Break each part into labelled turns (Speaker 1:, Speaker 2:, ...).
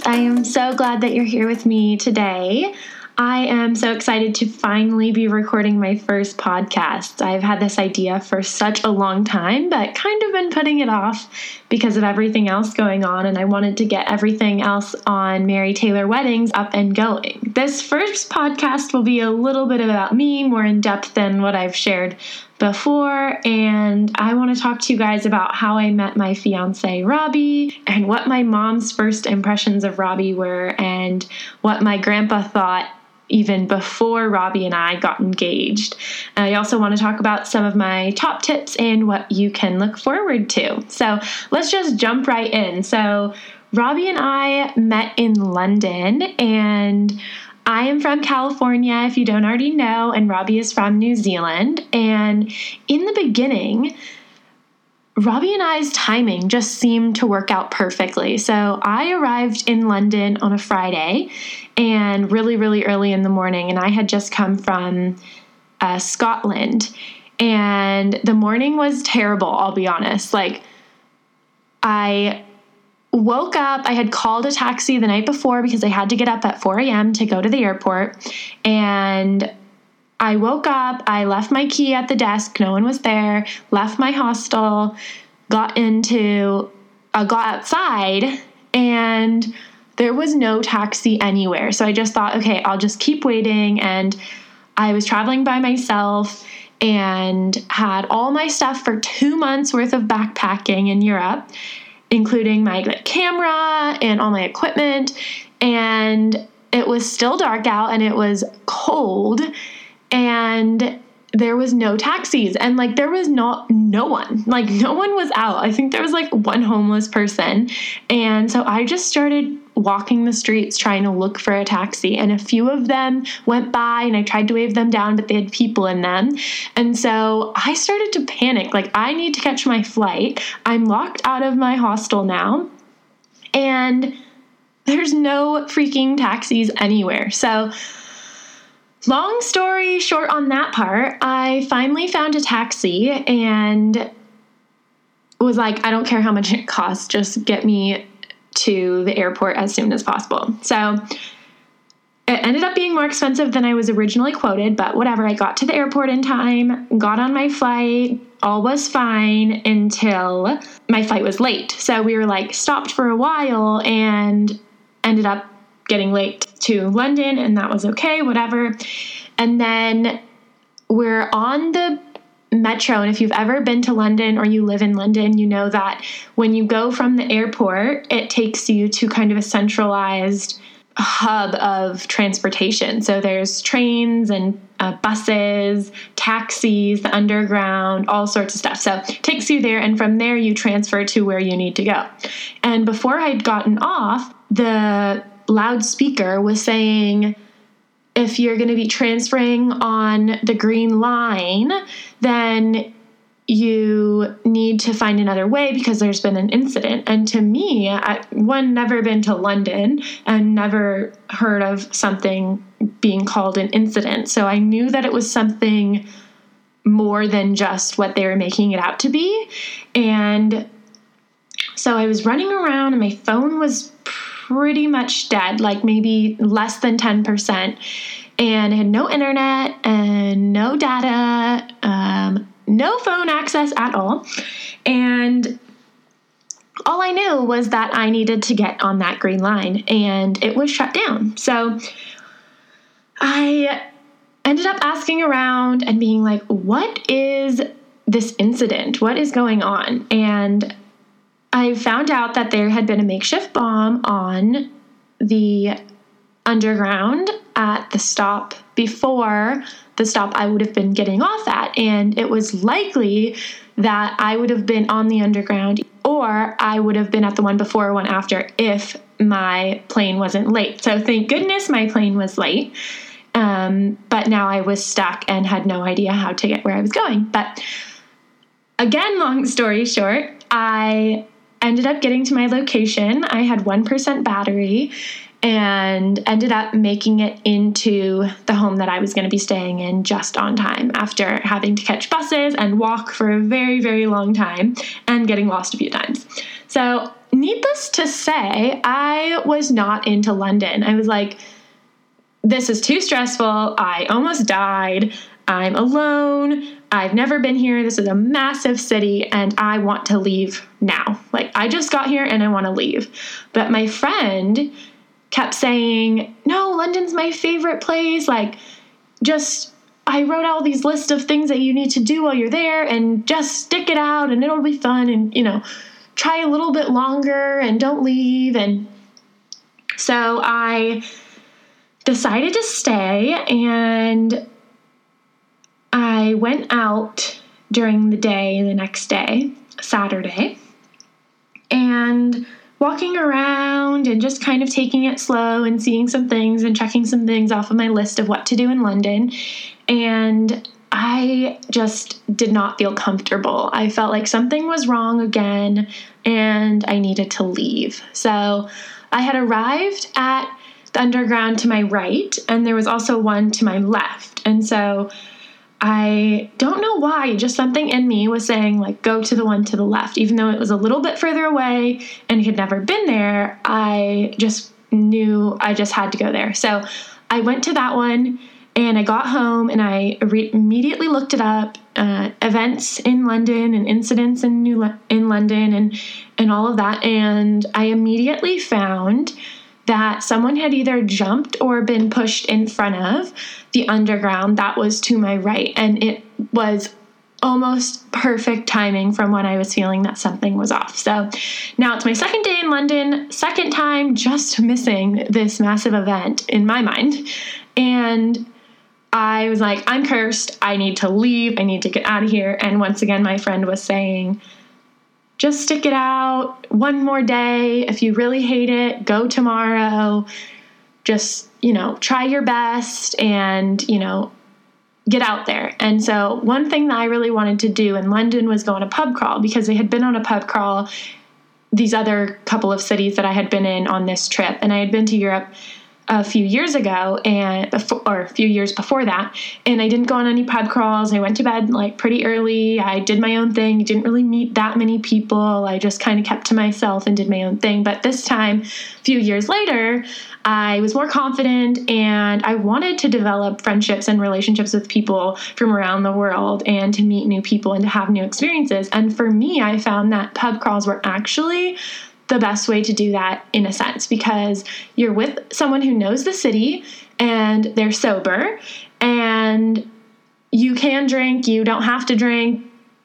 Speaker 1: I am so glad that you're here with me today. I am so excited to finally be recording my first podcast. I've had this idea for such a long time, but kind of been putting it off because of everything else going on, and I wanted to get everything else on Mary Taylor Weddings up and going. This first podcast will be a little bit about me, more in depth than what I've shared before, and I want to talk to you guys about how I met my fiance Robbie and what my mom's first impressions of Robbie were and what my grandpa thought even before Robbie and I got engaged. I also want to talk about some of my top tips and what you can look forward to. So let's just jump right in. So Robbie and I met in London, and I am from California, if you don't already know, and Robbie is from New Zealand. And in the beginning, Robbie and I's timing just seemed to work out perfectly. So I arrived in London on a Friday and really, really early in the morning, and I had just come from Scotland. And the morning was terrible, I'll be honest. I woke up, I had called a taxi the night before because I had to get up at 4 a.m. to go to the airport. And I woke up, I left my key at the desk, no one was there, left my hostel, got outside, and there was no taxi anywhere. So I just thought, okay, I'll just keep waiting. And I was traveling by myself and had all my stuff for 2 months worth of backpacking in Europe, including my camera and all my equipment. And it was still dark out and it was cold, and there was no taxis, and there was no one. No one was out. I think there was one homeless person. And so I just started walking the streets trying to look for a taxi, and a few of them went by and I tried to wave them down, but they had people in them. And so I started to panic. I need to catch my flight. I'm locked out of my hostel now, and there's no freaking taxis anywhere. So long story short on that part, I finally found a taxi and was like, I don't care how much it costs, just get me to the airport as soon as possible. So it ended up being more expensive than I was originally quoted, but whatever. I got to the airport in time, got on my flight, all was fine until my flight was late. So we were stopped for a while and ended up getting late to London, and that was okay, whatever. And then we're on the metro, and if you've ever been to London or you live in London, you know that when you go from the airport, it takes you to kind of a centralized hub of transportation. So there's trains and buses, taxis, the underground, all sorts of stuff. So it takes you there, and from there you transfer to where you need to go. And before I'd gotten off, the loudspeaker was saying, if you're going to be transferring on the Green Line, then you need to find another way because there's been an incident. And to me, never been to London and never heard of something being called an incident. So I knew that it was something more than just what they were making it out to be. And so I was running around and my phone was pretty much dead, maybe less than 10%. And I had no internet and no data, no phone access at all. And all I knew was that I needed to get on that Green Line, and it was shut down. So I ended up asking around and being like, what is this incident? What is going on? And I found out that there had been a makeshift bomb on the underground at the stop before the stop I would have been getting off at. And it was likely that I would have been on the underground, or I would have been at the one before or one after if my plane wasn't late. So thank goodness my plane was late. But now I was stuck and had no idea how to get where I was going. But again, long story short, I ended up getting to my location. I had 1% battery, and ended up making it into the home that I was going to be staying in just on time after having to catch buses and walk for a very, very long time and getting lost a few times. So needless to say, I was not into London. I was like, this is too stressful. I almost died. I'm alone. I've never been here. This is a massive city and I want to leave now. Like, I just got here and I want to leave. But my friend kept saying, no, London's my favorite place. Like, I wrote all these lists of things that you need to do while you're there and just stick it out and it'll be fun and, try a little bit longer and don't leave. And so I decided to stay, and I went out during the day, the next day, Saturday, and walking around and just kind of taking it slow and seeing some things and checking some things off of my list of what to do in London. And I just did not feel comfortable. I felt like something was wrong again and I needed to leave. So I had arrived at the Underground to my right, and there was also one to my left. And so I don't know why, just something in me was saying, like, go to the one to the left. Even though it was a little bit further away and had never been there, I just knew I just had to go there. So I went to that one, and I got home, and I immediately looked it up, events in London and incidents in London and all of that. And I immediately found that someone had either jumped or been pushed in front of the Underground that was to my right. And it was almost perfect timing from when I was feeling that something was off. So now it's my second day in London, second time just missing this massive event in my mind. And I was like, I'm cursed. I need to leave. I need to get out of here. And once again, my friend was saying, just stick it out one more day. If you really hate it, go tomorrow. Just, try your best and, get out there. And so one thing that I really wanted to do in London was go on a pub crawl, because I had been on a pub crawl these other couple of cities that I had been in on this trip. And I had been to Europe a few years ago or a few years before that. And I didn't go on any pub crawls. I went to bed pretty early. I did my own thing. Didn't really meet that many people. I just kind of kept to myself and did my own thing. But this time, a few years later, I was more confident and I wanted to develop friendships and relationships with people from around the world and to meet new people and to have new experiences. And for me, I found that pub crawls were actually the best way to do that, in a sense, because you're with someone who knows the city and they're sober and you can drink, you don't have to drink,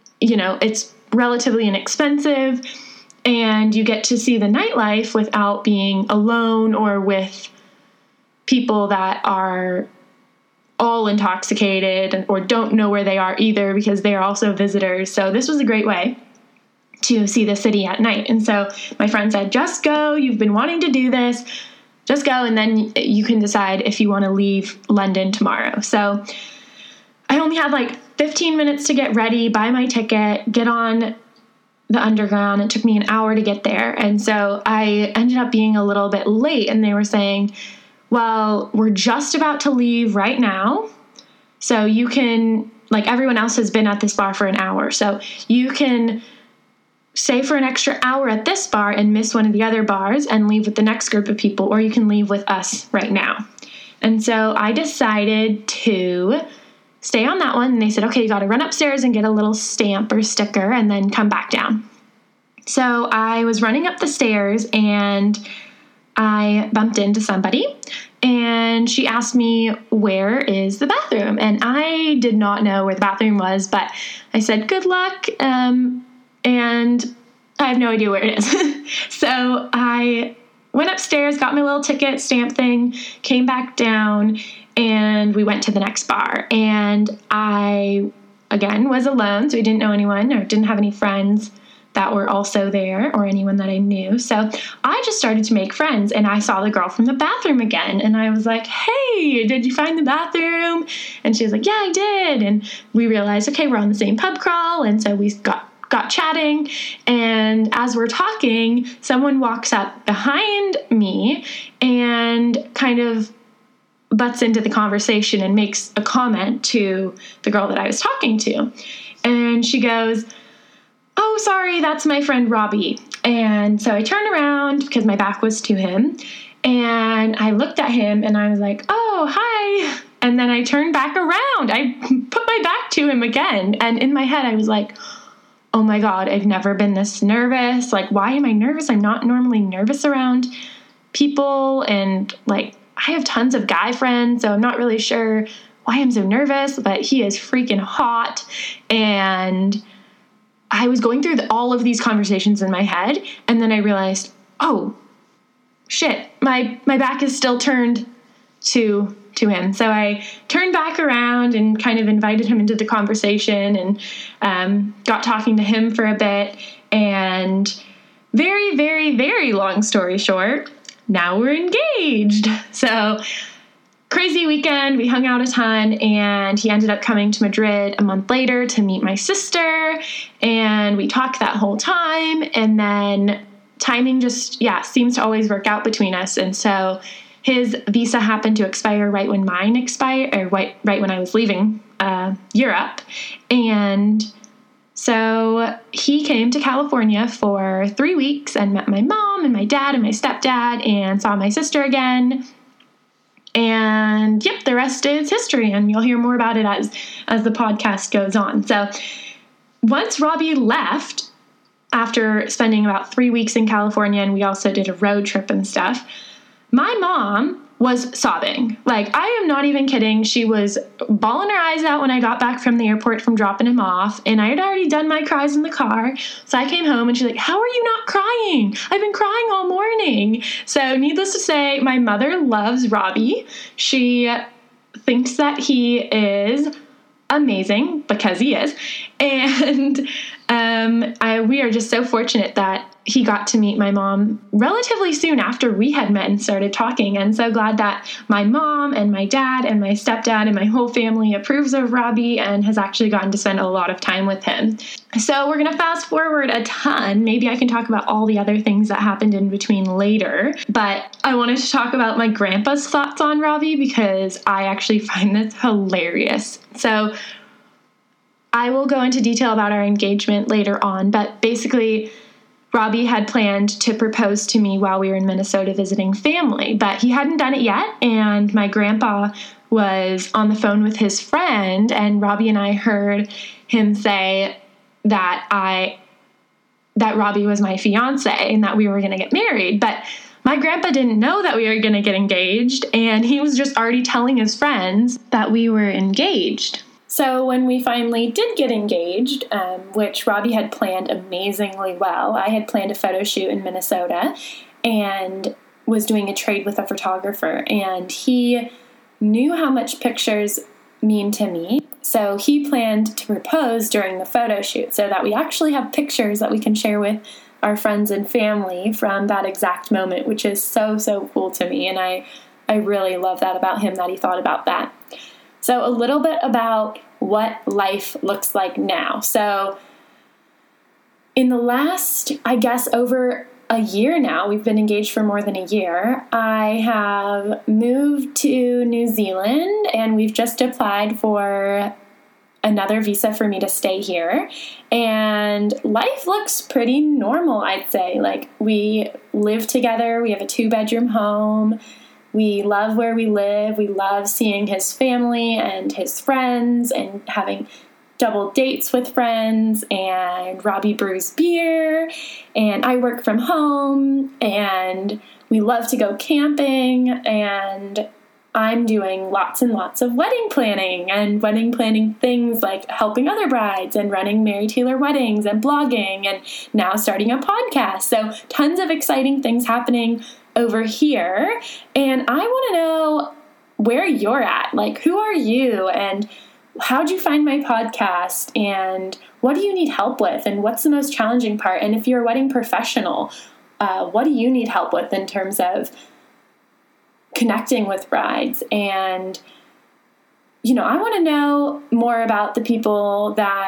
Speaker 1: it's relatively inexpensive, and you get to see the nightlife without being alone or with people that are all intoxicated or don't know where they are either, because they are also visitors. So this was a great way to see the city at night. And so my friend said, just go. You've been wanting to do this. Just go. And then you can decide if you want to leave London tomorrow. So I only had 15 minutes to get ready, buy my ticket, get on the Underground. It took me an hour to get there. And so I ended up being a little bit late, and they were saying, well, we're just about to leave right now. So you can, everyone else has been at this bar for an hour. So you can stay for an extra hour at this bar and miss one of the other bars and leave with the next group of people, or you can leave with us right now. And so I decided to stay on that one. And they said, okay, you got to run upstairs and get a little stamp or sticker and then come back down. So I was running up the stairs and I bumped into somebody, and she asked me, where is the bathroom? And I did not know where the bathroom was, but I said, good luck. And I have no idea where it is. So I went upstairs, got my little ticket stamp thing, came back down, and we went to the next bar. And I, again, was alone, so I didn't know anyone or didn't have any friends that were also there or anyone that I knew. So I just started to make friends, and I saw the girl from the bathroom again. And I was like, hey, did you find the bathroom? And she was like, yeah, I did. And we realized, okay, we're on the same pub crawl. And so we got got chatting, and as we're talking, someone walks up behind me and kind of butts into the conversation and makes a comment to the girl that I was talking to. And she goes, "Oh, sorry, that's my friend Robbie." And so I turned around because my back was to him, and I looked at him and I was like, "Oh, hi." And then I turned back around. I put my back to him again. And in my head, I was like, oh my God, I've never been this nervous. Like, why am I nervous? I'm not normally nervous around people. And like, I have tons of guy friends, so I'm not really sure why I'm so nervous, but he is freaking hot. And I was going through all of these conversations in my head. And then I realized, oh, shit, my back is still turned to him. So I turned back around and kind of invited him into the conversation and got talking to him for a bit. And very, very, very long story short, now we're engaged. So crazy weekend. We hung out a ton, and he ended up coming to Madrid a month later to meet my sister. And we talked that whole time. And then timing just, seems to always work out between us. And so his visa happened to expire right when mine expired, or right when I was leaving Europe. And so he came to California for 3 weeks and met my mom and my dad and my stepdad and saw my sister again. And yep, the rest is history, and you'll hear more about it as the podcast goes on. So once Robbie left, after spending about 3 weeks in California, and we also did a road trip and stuff, my mom was sobbing. Like, I am not even kidding. She was bawling her eyes out when I got back from the airport from dropping him off, and I had already done my cries in the car. So I came home and she's like, "How are you not crying? I've been crying all morning." So needless to say, my mother loves Robbie. She thinks that he is amazing, because he is. And we are just so fortunate that he got to meet my mom relatively soon after we had met and started talking. And so glad that my mom and my dad and my stepdad and my whole family approves of Robbie and has actually gotten to spend a lot of time with him. So we're going to fast forward a ton. Maybe I can talk about all the other things that happened in between later. But I wanted to talk about my grandpa's thoughts on Robbie, because I actually find this hilarious. So I will go into detail about our engagement later on, but basically Robbie had planned to propose to me while we were in Minnesota visiting family, but he hadn't done it yet, and my grandpa was on the phone with his friend, and Robbie and I heard him say that Robbie was my fiance and that we were going to get married, but my grandpa didn't know that we were going to get engaged, and he was just already telling his friends that we were engaged. So when we finally did get engaged, which Robbie had planned amazingly well, I had planned a photo shoot in Minnesota and was doing a trade with a photographer, and he knew how much pictures mean to me. So he planned to propose during the photo shoot so that we actually have pictures that we can share with our friends and family from that exact moment, which is so, so cool to me. And I really love that about him, that he thought about that. So a little bit about what life looks like now. So in the last, I guess, over a year now, we've been engaged for more than a year, I have moved to New Zealand, and we've just applied for another visa for me to stay here. And life looks pretty normal, I'd say. Like, we live together. We have a 2-bedroom home. We love where we live. We love seeing his family and his friends and having double dates with friends. And Robbie brews beer. And I work from home. And we love to go camping. And I'm doing lots and lots of wedding planning things like helping other brides and running Mary Taylor weddings and blogging and now starting a podcast. So tons of exciting things happening over here, and I want to know where you're at. Like, who are you, and how'd you find my podcast, and what do you need help with, and what's the most challenging part? And if you're a wedding professional, what do you need help with in terms of connecting with brides? And I want to know more about the people that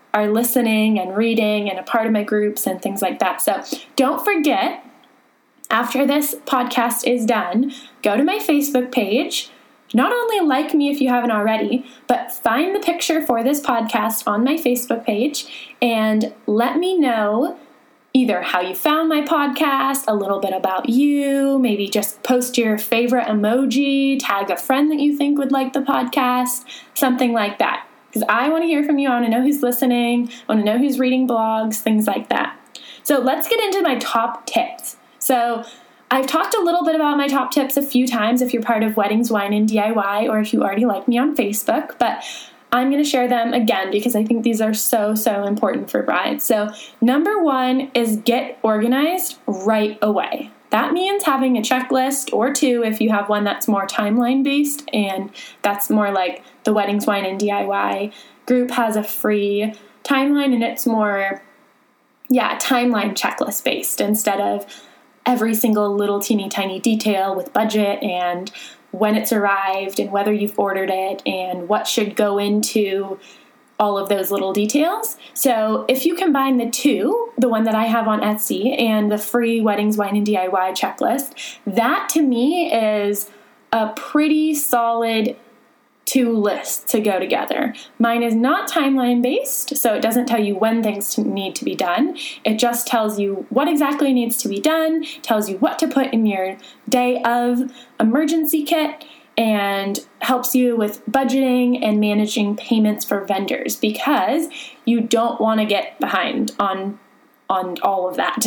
Speaker 1: are listening and reading and a part of my groups and things like that. So don't forget, after this podcast is done, go to my Facebook page. Not only like me if you haven't already, but find the picture for this podcast on my Facebook page and let me know either how you found my podcast, a little bit about you, maybe just post your favorite emoji, tag a friend that you think would like the podcast, something like that. Because I want to hear from you. I want to know who's listening. I want to know who's reading blogs, things like that. So let's get into my top tips. So I've talked a little bit about my top tips a few times if you're part of Weddings, Wine, and DIY, or if you already like me on Facebook, but I'm going to share them again because I think these are so, so important for brides. So number 1 is get organized right away. That means having a checklist or 2 if you have one that's more timeline based, and that's more like the Weddings, Wine, and DIY group has a free timeline, and it's more, timeline checklist based instead of every single little teeny tiny detail with budget and when it's arrived and whether you've ordered it and what should go into all of those little details. So if you combine the two, the one that I have on Etsy and the free Weddings, Wine, and DIY checklist, that to me is a pretty solid 2 lists to go together. Mine is not timeline based, so it doesn't tell you when things need to be done. It just tells you what exactly needs to be done, tells you what to put in your day of emergency kit, and helps you with budgeting and managing payments for vendors because you don't want to get behind on all of that.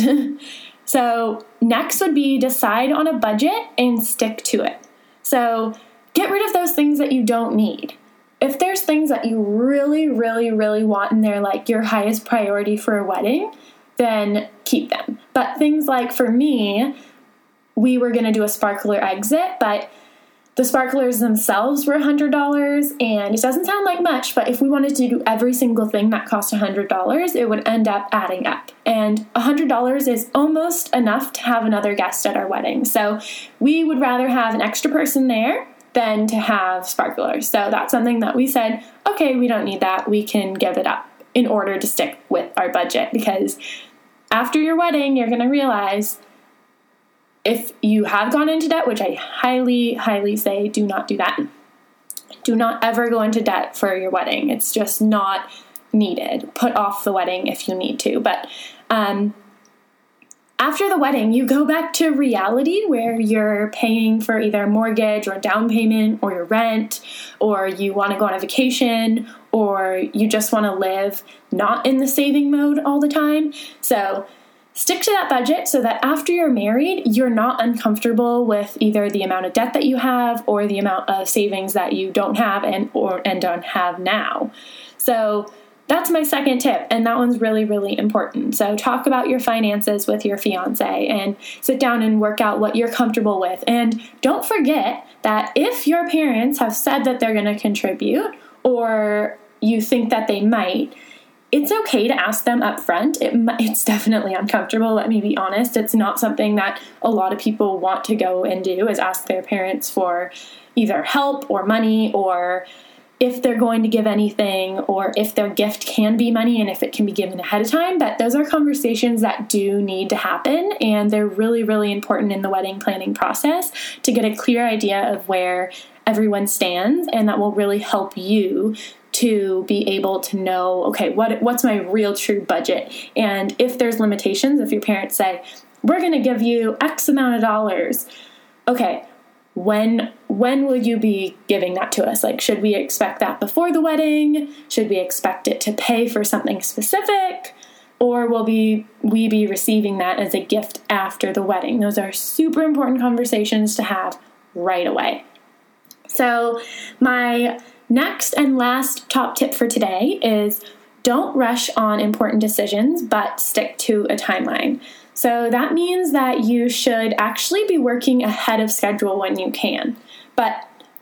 Speaker 1: So next would be decide on a budget and stick to it. So get rid of those things that you don't need. If there's things that you really, really, really want and they're like your highest priority for a wedding, then keep them. But things like for me, we were going to do a sparkler exit, but the sparklers themselves were $100, and it doesn't sound like much, but if we wanted to do every single thing that cost $100, it would end up adding up. And $100 is almost enough to have another guest at our wedding. So we would rather have an extra person there than to have sparklers. So that's something that we said, okay, we don't need that. We can give it up in order to stick with our budget, because after your wedding, you're going to realize if you have gone into debt, which I highly, highly say do not do that. Do not ever go into debt for your wedding. It's just not needed. Put off the wedding if you need to. But after the wedding, you go back to reality where you're paying for either a mortgage or down payment or your rent, or you want to go on a vacation, or you just want to live not in the saving mode all the time. So stick to that budget so that after you're married, you're not uncomfortable with either the amount of debt that you have or the amount of savings that you don't have and don't have now. So that's my second tip, and that one's really, really important. So talk about your finances with your fiance and sit down and work out what you're comfortable with. And don't forget that if your parents have said that they're going to contribute, or you think that they might, it's okay to ask them up front. It's definitely uncomfortable, let me be honest. It's not something that a lot of people want to go and do, is ask their parents for either help or money, or if they're going to give anything, or if their gift can be money and if it can be given ahead of time. But those are conversations that do need to happen, and they're really, really important in the wedding planning process to get a clear idea of where everyone stands, and that will really help you to be able to know, okay, what's my real true budget? And if there's limitations, if your parents say, we're going to give you X amount of dollars, okay, when will you be giving that to us? Like, should we expect that before the wedding? Should we expect it to pay for something specific? Or will we be receiving that as a gift after the wedding? Those are super important conversations to have right away. So my next and last top tip for today is don't rush on important decisions, but stick to a timeline. So that means that you should actually be working ahead of schedule when you can, but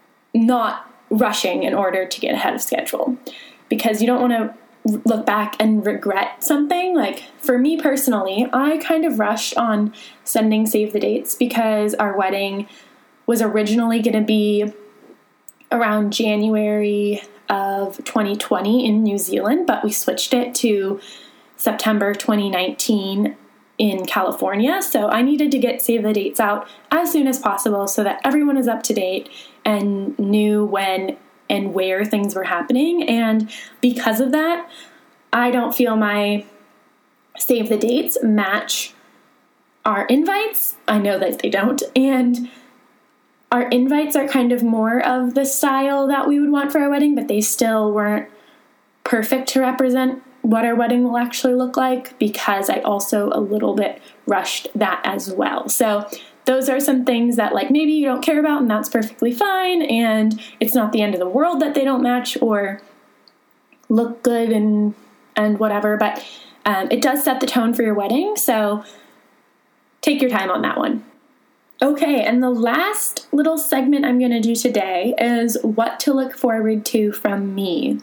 Speaker 1: not rushing in order to get ahead of schedule, because you don't want to look back and regret something. Like for me personally, I kind of rushed on sending save the dates because our wedding was originally going to be around January of 2020 in New Zealand, but we switched it to September 2019 in California. So I needed to get save the dates out as soon as possible so that everyone is up to date and knew when and where things were happening. And because of that, I don't feel my save the dates match our invites. I know that they don't. And our invites are kind of more of the style that we would want for our wedding, but they still weren't perfect to represent what our wedding will actually look like, because I also a little bit rushed that as well. So those are some things that like maybe you don't care about, and that's perfectly fine. And it's not the end of the world that they don't match or look good and whatever, but it does set the tone for your wedding. So take your time on that one. Okay, and the last little segment I'm going to do today is what to look forward to from me.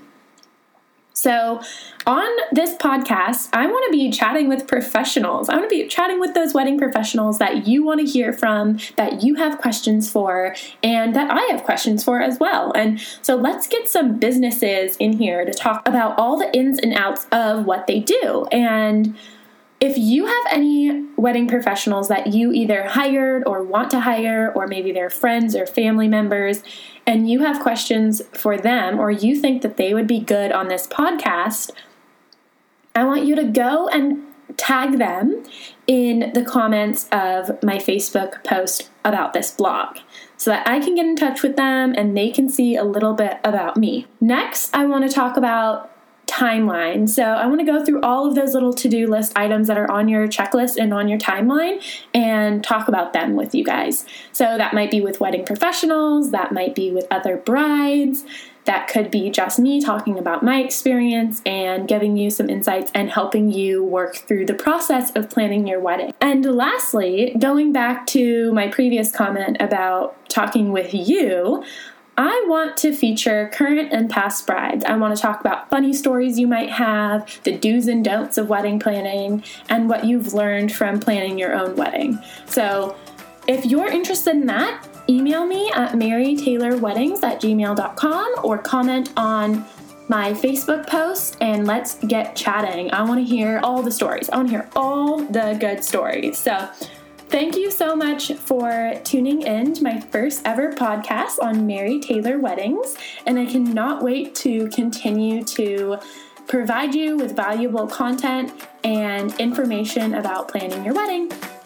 Speaker 1: So on this podcast, I want to be chatting with professionals. I want to be chatting with those wedding professionals that you want to hear from, that you have questions for, and that I have questions for as well. And so let's get some businesses in here to talk about all the ins and outs of what they do. And if you have any wedding professionals that you either hired or want to hire, or maybe they're friends or family members, and you have questions for them, or you think that they would be good on this podcast, I want you to go and tag them in the comments of my Facebook post about this blog so that I can get in touch with them and they can see a little bit about me. Next, I want to talk about timeline. So I want to go through all of those little to-do list items that are on your checklist and on your timeline and talk about them with you guys. So that might be with wedding professionals, that might be with other brides, that could be just me talking about my experience and giving you some insights and helping you work through the process of planning your wedding. And lastly, going back to my previous comment about talking with you, I want to feature current and past brides. I want to talk about funny stories you might have, the do's and don'ts of wedding planning, and what you've learned from planning your own wedding. So if you're interested in that, email me at marytaylorweddings@gmail.com or comment on my Facebook post and let's get chatting. I want to hear all the stories. I want to hear all the good stories. So thank you so much for tuning in to my first ever podcast on Mary Taylor Weddings, and I cannot wait to continue to provide you with valuable content and information about planning your wedding.